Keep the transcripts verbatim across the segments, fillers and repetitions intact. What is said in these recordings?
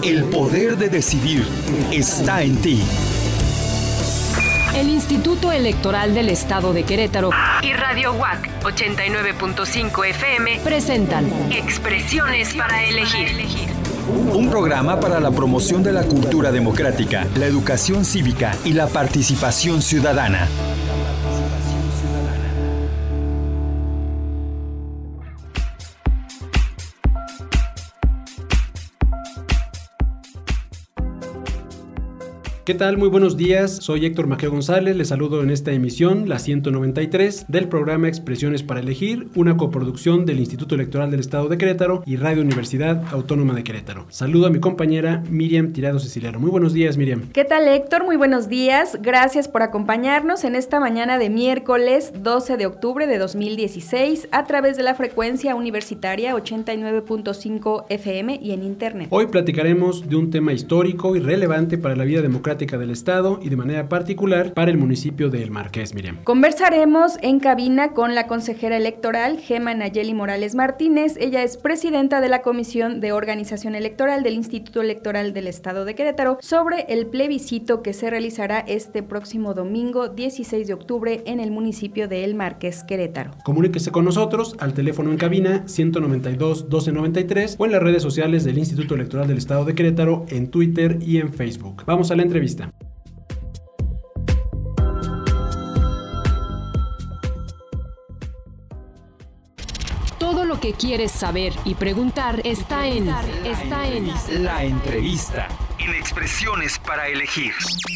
El poder de decidir está en ti. El Instituto Electoral del Estado de Querétaro y Radio U A C ochenta y nueve punto cinco F M presentan Expresiones para Elegir. Un programa para la promoción de la cultura democrática, la educación cívica y la participación ciudadana. ¿Qué tal? Muy buenos días, soy Héctor Maqueo González, les saludo en esta emisión, la ciento noventa y tres, del programa Expresiones para Elegir, una coproducción del Instituto Electoral del Estado de Querétaro y Radio Universidad Autónoma de Querétaro. Saludo a mi compañera Miriam Tirado Siciliano. Muy buenos días, Miriam. ¿Qué tal, Héctor? Muy buenos días, gracias por acompañarnos en esta mañana de miércoles doce de octubre de dos mil dieciséis a través de la frecuencia universitaria ochenta y nueve punto cinco F M y en internet. Hoy platicaremos de un tema histórico y relevante para la vida democrática del Estado y de manera particular para el municipio de El Marqués, Miriam. Conversaremos en cabina con la consejera electoral Gema Nayeli Morales Martínez. Ella es presidenta de la Comisión de Organización Electoral del Instituto Electoral del Estado de Querétaro sobre el plebiscito que se realizará este próximo domingo dieciséis de octubre en el municipio de El Marqués, Querétaro. Comuníquese con nosotros al teléfono en cabina ciento noventa y dos, doce noventa y tres o en las redes sociales del Instituto Electoral del Estado de Querétaro en Twitter y en Facebook. Vamos a la entrevista. Todo lo que quieres saber y preguntar está en, está en La entrevista en Expresiones para Elegir.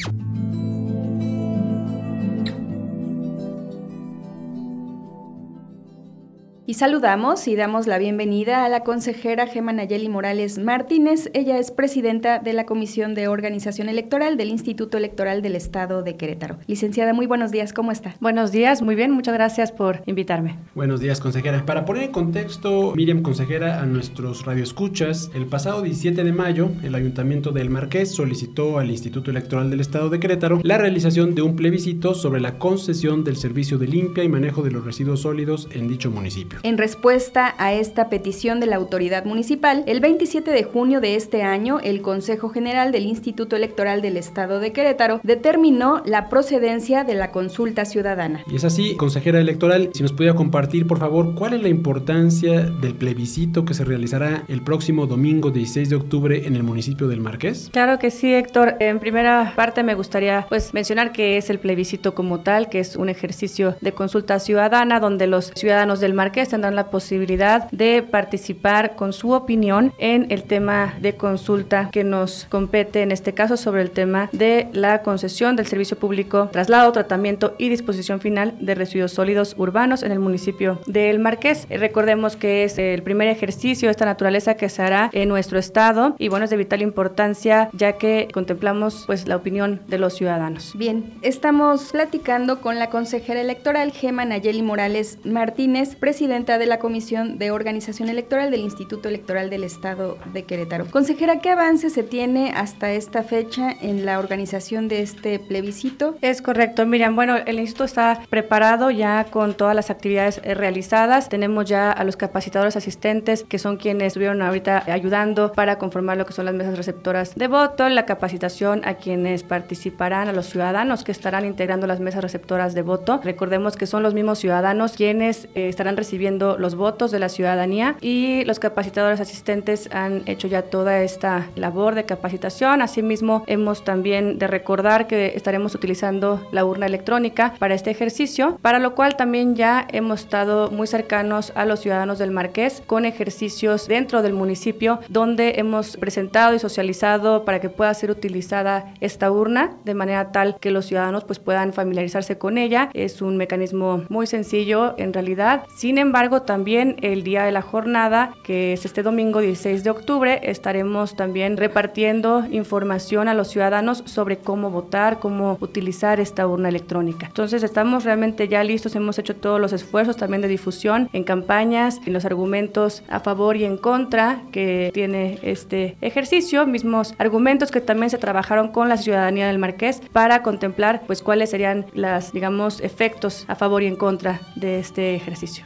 Y saludamos y damos la bienvenida a la consejera Gema Nayeli Morales Martínez. Ella es presidenta de la Comisión de Organización Electoral del Instituto Electoral del Estado de Querétaro. Licenciada, muy buenos días, ¿cómo está? Buenos días, muy bien, muchas gracias por invitarme. Buenos días, consejera. Para poner en contexto, Miriam, consejera, a nuestros radioescuchas, el pasado diecisiete de mayo, el Ayuntamiento de El Marqués solicitó al Instituto Electoral del Estado de Querétaro la realización de un plebiscito sobre la concesión del servicio de limpia y manejo de los residuos sólidos en dicho municipio. En respuesta a esta petición de la autoridad municipal, el veintisiete de junio de este año, el Consejo General del Instituto Electoral del Estado de Querétaro determinó la procedencia de la consulta ciudadana. Y es así, consejera electoral, si nos pudiera compartir, por favor, cuál es la importancia del plebiscito que se realizará el próximo domingo dieciséis de octubre en el municipio del Marqués. Claro que sí, Héctor. En primera parte me gustaría pues mencionar que es el plebiscito como tal, que es un ejercicio de consulta ciudadana donde los ciudadanos del Marqués tendrán la posibilidad de participar con su opinión en el tema de consulta que nos compete, en este caso sobre el tema de la concesión del servicio público, traslado, tratamiento y disposición final de residuos sólidos urbanos en el municipio de El Marqués. Recordemos que es el primer ejercicio de esta naturaleza que se hará en nuestro estado y bueno, es de vital importancia ya que contemplamos pues la opinión de los ciudadanos. Bien, estamos platicando con la consejera electoral Gema Nayeli Morales Martínez, presidenta de la Comisión de Organización Electoral del Instituto Electoral del Estado de Querétaro. Consejera, ¿qué avance se tiene hasta esta fecha en la organización de este plebiscito? Es correcto, Miriam. Bueno, el instituto está preparado ya con todas las actividades realizadas. Tenemos ya a los capacitadores asistentes que son quienes estuvieron ahorita ayudando para conformar lo que son las mesas receptoras de voto, la capacitación a quienes participarán, a los ciudadanos que estarán integrando las mesas receptoras de voto. Recordemos que son los mismos ciudadanos quienes eh, estarán recibiendo los votos de la ciudadanía y los capacitadores asistentes han hecho ya toda esta labor de capacitación. Asimismo, hemos también de recordar que estaremos utilizando la urna electrónica para este ejercicio, para lo cual también ya hemos estado muy cercanos a los ciudadanos del Marqués con ejercicios dentro del municipio donde hemos presentado y socializado para que pueda ser utilizada esta urna de manera tal que los ciudadanos pues puedan familiarizarse con ella. Es un mecanismo muy sencillo en realidad. Sin embargo, también el día de la jornada, que es este domingo dieciséis de octubre, estaremos también repartiendo información a los ciudadanos sobre cómo votar, cómo utilizar esta urna electrónica. Entonces estamos realmente ya listos, hemos hecho todos los esfuerzos también de difusión en campañas, en los argumentos a favor y en contra que tiene este ejercicio, mismos argumentos que también se trabajaron con la ciudadanía del Marqués para contemplar pues cuáles serían las, digamos, efectos a favor y en contra de este ejercicio. Habrá que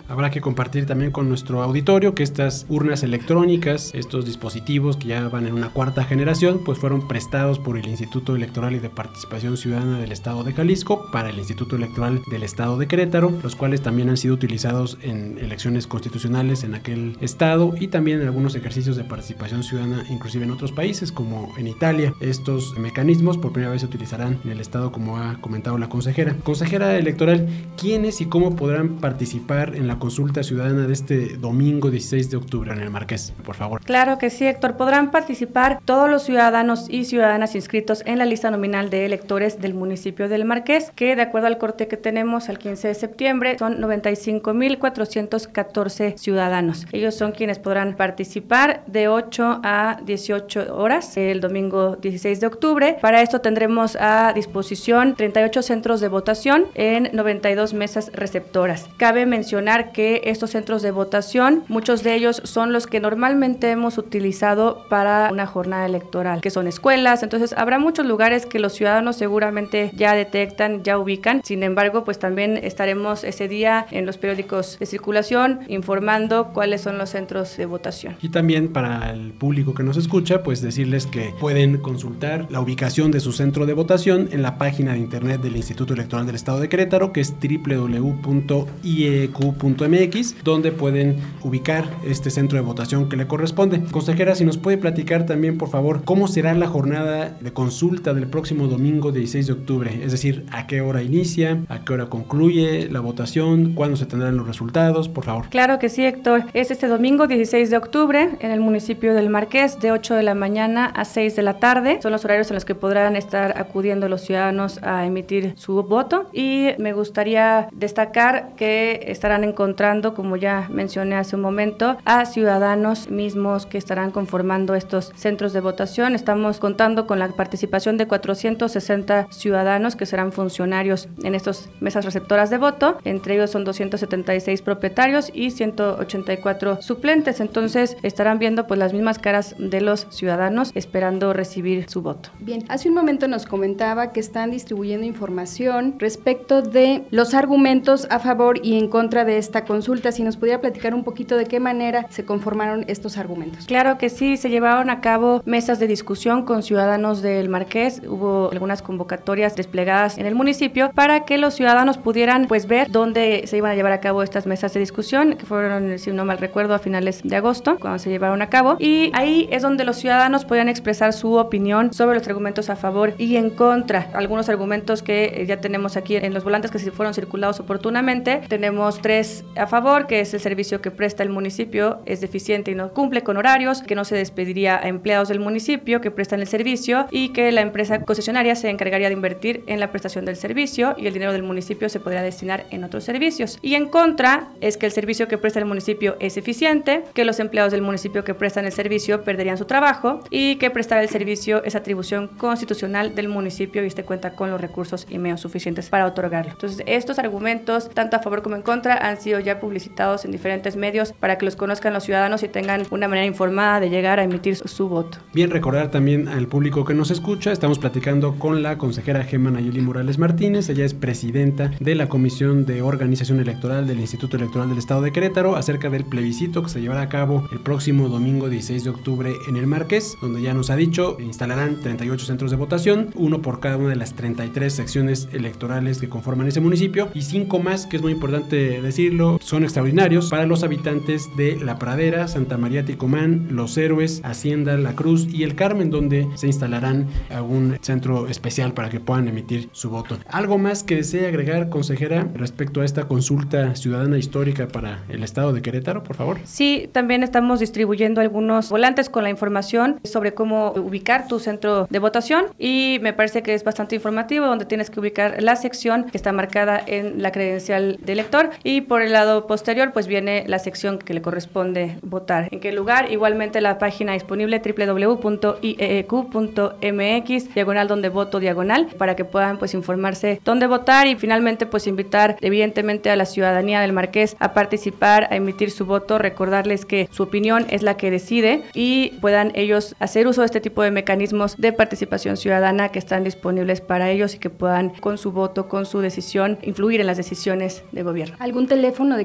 compartir también con nuestro auditorio que estas urnas electrónicas, estos dispositivos que ya van en una cuarta generación, pues fueron prestados por el Instituto Electoral y de Participación Ciudadana del Estado de Jalisco para el Instituto Electoral del Estado de Querétaro, los cuales también han sido utilizados en elecciones constitucionales en aquel estado y también en algunos ejercicios de participación ciudadana, inclusive en otros países como en Italia. Estos mecanismos por primera vez se utilizarán en el estado, como ha comentado la consejera. Consejera electoral, ¿quiénes y cómo podrán participar en la consulta ciudadana de este domingo dieciséis de octubre en el Marqués? Por favor. Claro que sí, Héctor. Podrán participar todos los ciudadanos y ciudadanas inscritos en la lista nominal de electores del municipio del Marqués, que de acuerdo al corte que tenemos al quince de septiembre son noventa y cinco mil cuatrocientos catorce ciudadanos. Ellos son quienes podrán participar de ocho a dieciocho horas el domingo dieciséis de octubre. Para esto tendremos a disposición treinta y ocho centros de votación en noventa y dos mesas receptoras. Cabe mencionar que estos centros de votación, muchos de ellos son los que normalmente hemos utilizado para una jornada electoral, que son escuelas. Entonces habrá muchos lugares que los ciudadanos seguramente ya detectan, ya ubican. Sin embargo, pues también estaremos ese día en los periódicos de circulación informando cuáles son los centros de votación. Y también para el público que nos escucha, pues decirles que pueden consultar la ubicación de su centro de votación en la página de internet del Instituto Electoral del Estado de Querétaro, que es doble u doble u doble u punto i e q punto m x, donde pueden ubicar este centro de votación que le corresponde. Consejera, si nos puede platicar también, por favor, cómo será la jornada de consulta del próximo domingo dieciséis de octubre, es decir, a qué hora inicia, a qué hora concluye la votación, cuándo se tendrán los resultados, por favor. Claro que sí, Héctor. Es este domingo dieciséis de octubre en el municipio del Marqués, de ocho de la mañana a seis de la tarde. Son los horarios en los que podrán estar acudiendo los ciudadanos a emitir su voto, y me gustaría destacar que estarán encontrando, como ya mencioné hace un momento, a ciudadanos mismos que estarán conformando estos centros de votación. Estamos contando con la participación de cuatrocientos sesenta ciudadanos que serán funcionarios en estas mesas receptoras de voto. Entre ellos son doscientos setenta y seis propietarios y ciento ochenta y cuatro suplentes. Entonces estarán viendo pues las mismas caras de los ciudadanos esperando recibir su voto. Bien, hace un momento nos comentaba que están distribuyendo información respecto de los argumentos a favor y en contra de esta consulta. Si nos pudiera platicar un poquito de qué manera se conformaron estos argumentos. Claro que sí, se llevaron a cabo mesas de discusión con ciudadanos del Marqués. Hubo algunas convocatorias desplegadas en el municipio para que los ciudadanos pudieran pues ver dónde se iban a llevar a cabo estas mesas de discusión, que fueron, si no mal recuerdo, a finales de agosto, cuando se llevaron a cabo, y ahí es donde los ciudadanos podían expresar su opinión sobre los argumentos a favor y en contra. Algunos argumentos que ya tenemos aquí en los volantes que se fueron circulados oportunamente. Tenemos tres a favor, que es el servicio que presta el municipio es deficiente y no cumple con horarios, que no se despediría a empleados del municipio que prestan el servicio y que la empresa concesionaria se encargaría de invertir en la prestación del servicio y el dinero del municipio se podría destinar en otros servicios. Y en contra es que el servicio que presta el municipio es eficiente, que los empleados del municipio que prestan el servicio perderían su trabajo y que prestar el servicio es atribución constitucional del municipio y este cuenta con los recursos y medios suficientes para otorgarlo. Entonces, estos argumentos, tanto a favor como en contra, han sido ya publicitados en diferentes medios para que los conozcan los ciudadanos y tengan una manera informada de llegar a emitir su, su voto. Bien, recordar también al público que nos escucha, estamos platicando con la consejera Gema Nayeli Morales Martínez. Ella es presidenta de la Comisión de Organización Electoral del Instituto Electoral del Estado de Querétaro acerca del plebiscito que se llevará a cabo el próximo domingo dieciséis de octubre en el Marqués, donde ya nos ha dicho instalarán treinta y ocho centros de votación, uno por cada una de las treinta y tres secciones electorales que conforman ese municipio, y cinco más, que es muy importante decirlo, son extraordinarios para los habitantes de La Pradera, Santa María Ticomán, Los Héroes, Hacienda, La Cruz y El Carmen, donde se instalarán algún centro especial para que puedan emitir su voto. ¿Algo más que desee agregar, consejera, respecto a esta consulta ciudadana histórica para el estado de Querétaro, por favor? Sí, también estamos distribuyendo algunos volantes con la información sobre cómo ubicar tu centro de votación y me parece que es bastante informativo, donde tienes que ubicar la sección que está marcada en la credencial de elector y por el lado posterior pues viene la sección que le corresponde votar. ¿En qué lugar? Igualmente la página disponible doble u doble u doble u punto i e e q punto m x, diagonal donde voto diagonal, para que puedan pues informarse dónde votar y finalmente pues invitar evidentemente a la ciudadanía del Marqués a participar, a emitir su voto, recordarles que su opinión es la que decide y puedan ellos hacer uso de este tipo de mecanismos de participación ciudadana que están disponibles para ellos y que puedan con su voto, con su decisión, influir en las decisiones de gobierno. ¿Algún teléfono de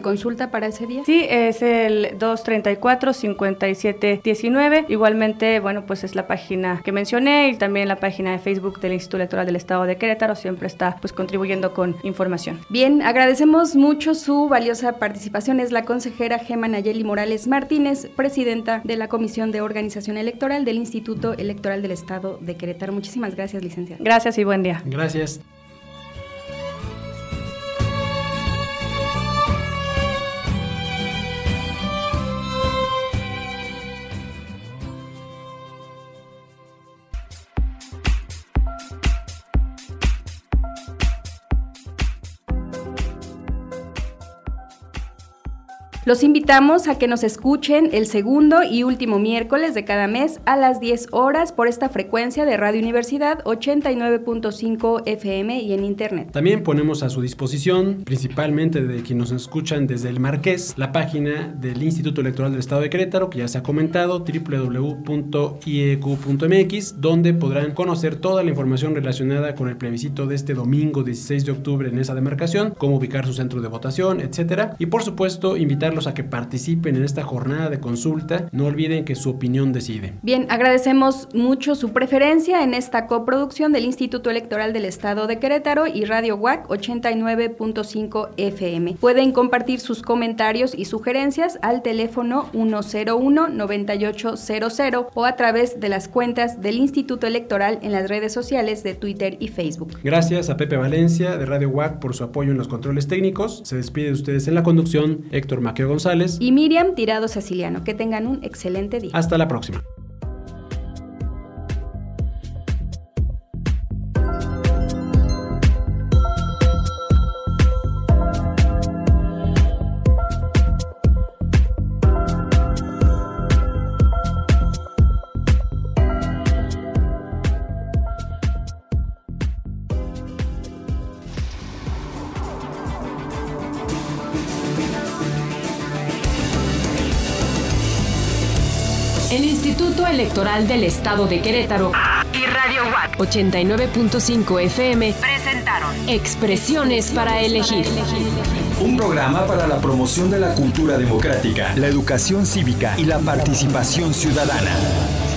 consulta para ese día? Sí, es el dos treinta y cuatro, cincuenta y siete diecinueve. Igualmente, bueno, pues es la página que mencioné y también la página de Facebook del Instituto Electoral del Estado de Querétaro. Siempre está pues contribuyendo con información. Bien, agradecemos mucho su valiosa participación. Es la consejera Gema Nayeli Morales Martínez, presidenta de la Comisión de Organización Electoral del Instituto Electoral del Estado de Querétaro. Muchísimas gracias, licenciada. Gracias y buen día. Gracias. Los invitamos a que nos escuchen el segundo y último miércoles de cada mes a las diez horas por esta frecuencia de Radio Universidad ochenta y nueve punto cinco F M y en internet. También ponemos a su disposición, principalmente de quienes nos escuchan desde el Marqués, la página del Instituto Electoral del Estado de Querétaro, que ya se ha comentado, doble u doble u doble u punto i e q punto m x, donde podrán conocer toda la información relacionada con el plebiscito de este domingo dieciséis de octubre en esa demarcación, cómo ubicar su centro de votación, etcétera. Y por supuesto, invitarlos a que participen en esta jornada de consulta. No olviden que su opinión decide. Bien, agradecemos mucho su preferencia en esta coproducción del Instituto Electoral del Estado de Querétaro y Radio U A C ochenta y nueve punto cinco F M. Pueden compartir sus comentarios y sugerencias al teléfono uno cero uno, noventa y ocho cero cero o a través de las cuentas del Instituto Electoral en las redes sociales de Twitter y Facebook. Gracias a Pepe Valencia de Radio U A C por su apoyo en los controles técnicos. Se despide de ustedes en la conducción Héctor Maqueo González y Miriam Tirado Siciliano. Que tengan un excelente día. Hasta la próxima. El Instituto Electoral del Estado de Querétaro y Radio U A C ochenta y nueve punto cinco F M presentaron Expresiones para Elegir. Un programa para la promoción de la cultura democrática, la educación cívica y la participación ciudadana.